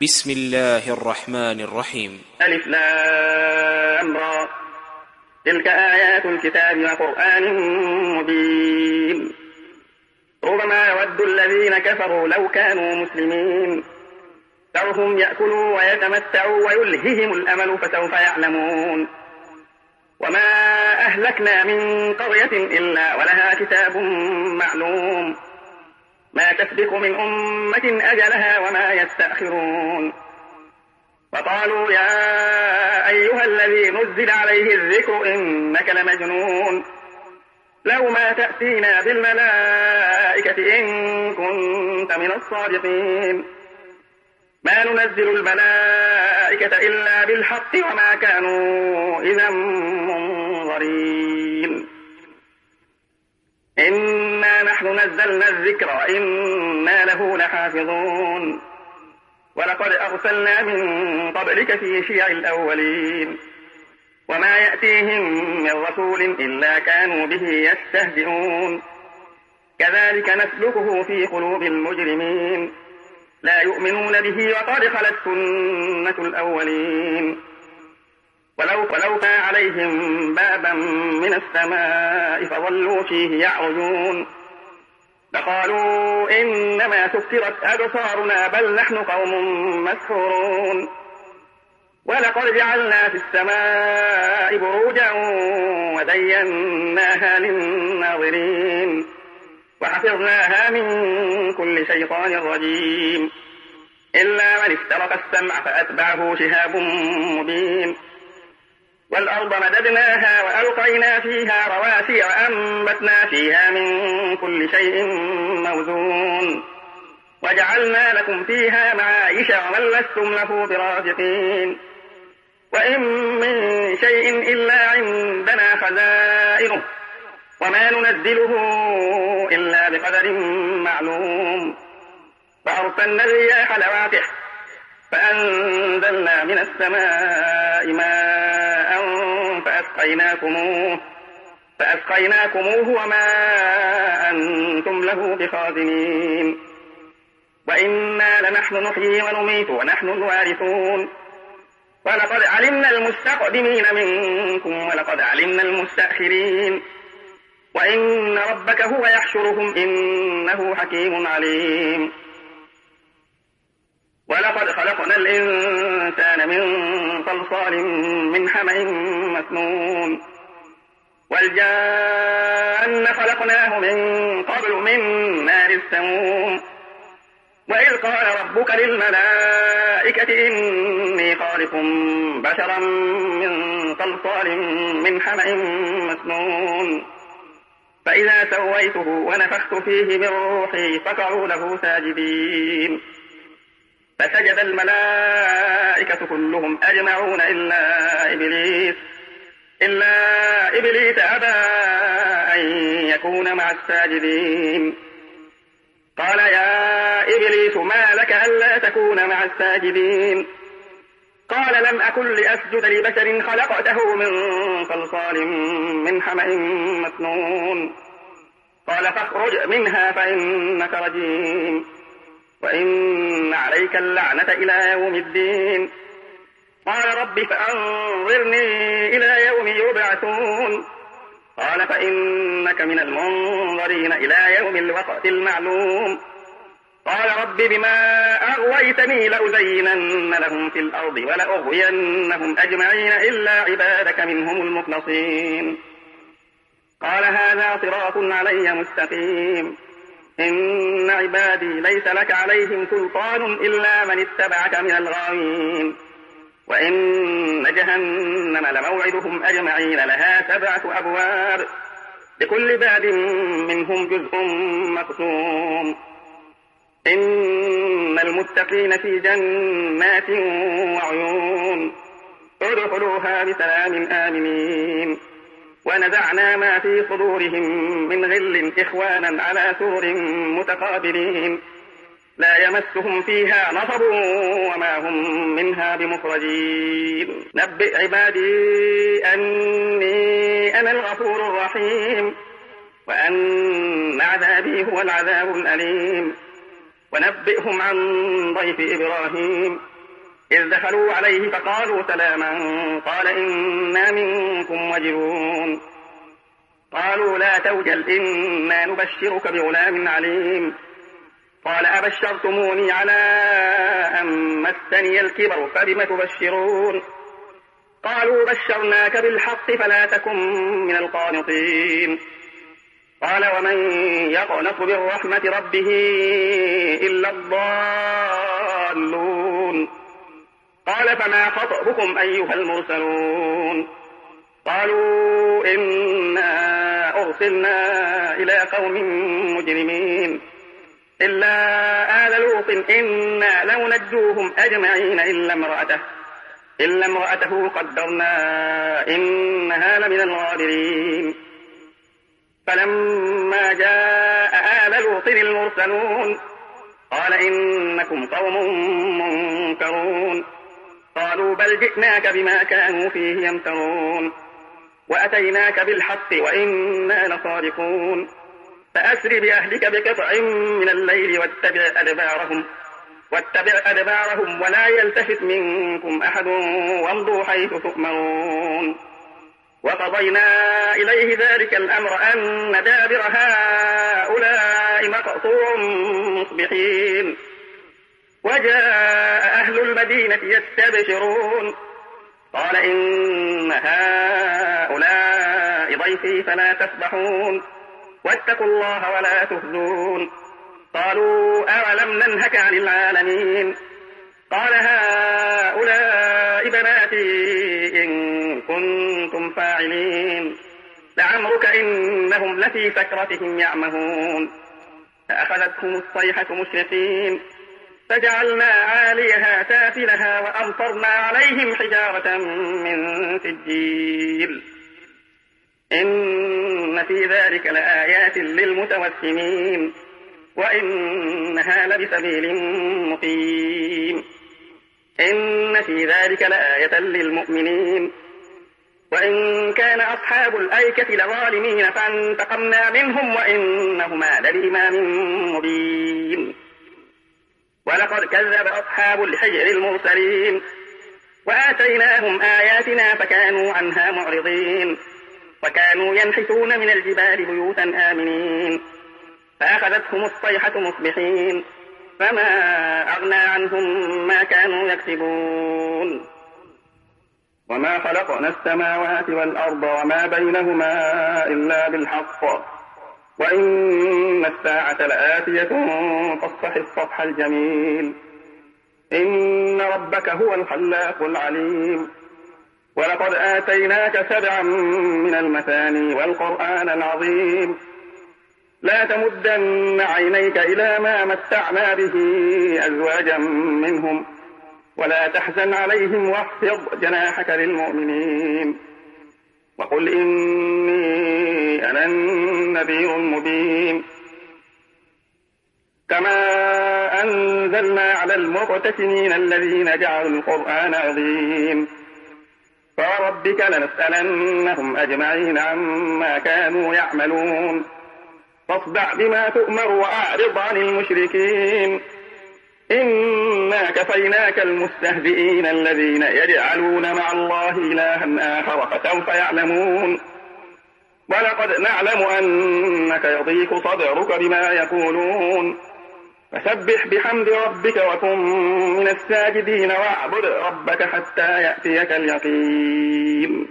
بسم الله الرحمن الرحيم. ألف لام را، تلك آيات الكتاب وقرآن مبين. ربما يود الذين كفروا لو كانوا مسلمين، ذرهم يأكلوا ويتمتعوا ويلههم الأمل فسوف يعلمون. وما أهلكنا من قرية إلا ولها كتاب معلوم، ما تسبق من أمة أجلها وما يستأخرون. وقالوا يا أيها الذي نزل عليه الذكر إنك لمجنون، لو ما تأتينا بالملائكة إن كنت من الصادقين. ما ننزل الملائكة إلا بالحق وما كانوا إذا منظرين. إنا نحن نزلنا الذكر وإنا له لحافظون. ولقد أرسلنا من قبلك في شيع الأولين، وما يأتيهم من رسول إلا كانوا به يستهزئون. كذلك نسلكه في قلوب المجرمين، لا يؤمنون به وقد خلت سنة الأولين. ولو كان عليهم بابا من السماء فظلوا فيه يعرجون لقالوا إنما سكرت أبصارنا بل نحن قوم مسحورون. ولقد جعلنا في السماء بروجا وزيناها للناظرين وحفظناها من كل شيطان رجيم إلا من استرق السمع فأتبعه شهاب مبين. والأرض مددناها وألقينا فيها رواسي وأنبتنا فيها من كل شيء موزون وجعلنا لكم فيها معايش ومن لستم له برازقين. وإن من شيء إلا عندنا خزائنه وما ننزله إلا بقدر معلوم. فأرسلنا الرياح لواقح فأنزلنا من السماء ماء فأسقيناكموه وما أنتم له بخازنين. وإنا لنحن نحيي ونميت ونحن الوارثون. ولقد علمنا المستقدمين منكم ولقد علمنا المستأخرين. وإن ربك هو يحشرهم إنه حكيم عليم. ولقد خلقنا الإنسان من صلصال من حمأ مسنون. والجان خلقناه من قبل من نار السموم. وإذ قال ربك للملائكة إني خالق بشرا من صلصال من حمأ مسنون فإذا سويته ونفخت فيه من روحي فقعوا له ساجدين. فسجد الملائكة كلهم أجمعون إلا إبليس أبى أن يكون مع الساجدين. قال يا إبليس ما لك ألا تكون مع الساجدين؟ قال لم أكن لأسجد لبشر خلقته من صلصال من حمأ مسنون. قال فاخرج منها فإنك رجيم وإن عليك اللعنة إلى يوم الدين. قال رب فأنظرني إلى يوم يبعثون. قال فإنك من المنظرين إلى يوم الوقت المعلوم. قال رب بما أغويتني لأزينن لهم في الأرض ولأغوينهم أجمعين إلا عبادك منهم المخلصين. قال هذا صراط علي مستقيم. إن عبادي ليس لك عليهم سلطان إلا من اتبعك من الغاوين. وإن جهنم لموعدهم أجمعين لها 7 أبواب لكل باب منهم جزء مقسوم. إن المتقين في جنات وعيون ادخلوها بسلام آمنين. ونزعنا ما في صدورهم من غل إخوانا على سور متقابلين لا يمسهم فيها نصب وما هم منها بمخرجين. نبئ عبادي أني أنا الغفور الرحيم وأن عذابي هو العذاب الأليم. ونبئهم عن ضيف إبراهيم إذ دخلوا عليه فقالوا سلاما قال إنا منكم وجلون قالوا لا توجل إنا نبشرك بغلام عليم قال أبشرتموني على أن مسني الكبر فبم تبشرون قالوا بشرناك بالحق فلا تكن من القانطين قال ومن يقنط من رحمة ربه إلا الضالون قال فما خطبكم أيها المرسلون قالوا إنا أرسلنا إلى قوم مجرمين إلا آل لوط إنا لننجوهم أجمعين إلا امرأته قدرنا إنها لمن الغابرين فلما جاء آل لوط المرسلون قال إنكم قوم منكرون قالوا بل جئناك بما كانوا فيه يمترون وأتيناك بالحق وإنا لصادقون فأسر بأهلك بقطع من الليل واتبع أدبارهم ولا يلتفت منكم أحد وامضوا حيث تؤمرون وقضينا إليه ذلك الأمر أن دابر هؤلاء مقطوع مصبحين وجاء أهل المدينة يستبشرون قال إن هؤلاء ضيفي فلا تفضحون واتقوا الله ولا تخزون قالوا أولم ننهك عن العالمين قال هؤلاء بناتي إن كنتم فاعلين لعمرك إنهم لفي سكرتهم يعمهون فأخذتهم الصيحة مشرقين فجعلنا عاليها سافلها وأمطرنا عليهم حجارة من سجيل إن في ذلك لآيات للمتوسمين وإنها لبسبيل مقيم إن في ذلك لآية للمؤمنين وإن كان أصحاب الأيكة لظالمين فانتقمنا منهم وإنهما لبإمام مبين ولقد كذب أصحاب الحجر المرسلين وآتيناهم آياتنا فكانوا عنها معرضين وكانوا ينحتون من الجبال بيوتا آمنين فأخذتهم الصيحة مصبحين فما أغنى عنهم ما كانوا يكسبون وما خلقنا السماوات والأرض وما بينهما إلا بالحق وإن الساعة لآتية فاصفح الصفح الجميل إن ربك هو الخلاق العليم ولقد آتيناك 7 من المثاني والقرآن العظيم لا تمدن عينيك إلى ما متعنا به أزواجا منهم ولا تحزن عليهم واخفض جناحك للمؤمنين وقل إني أنا النذير المبين كما أنزلنا على المقتسمين الذين جعلوا القرآن عظيم فوربك لنسألنهم أجمعين عما كانوا يعملون فاصدع بما تؤمر وأعرض عن المشركين إنا كفيناك المستهزئين الذين يجعلون مع الله إلها آخر فسوف يعلمون ولقد نعلم أنك يضيق صدرك بما يقولون فسبح بحمد ربك وكن من الساجدين واعبد ربك حتى يأتيك اليقين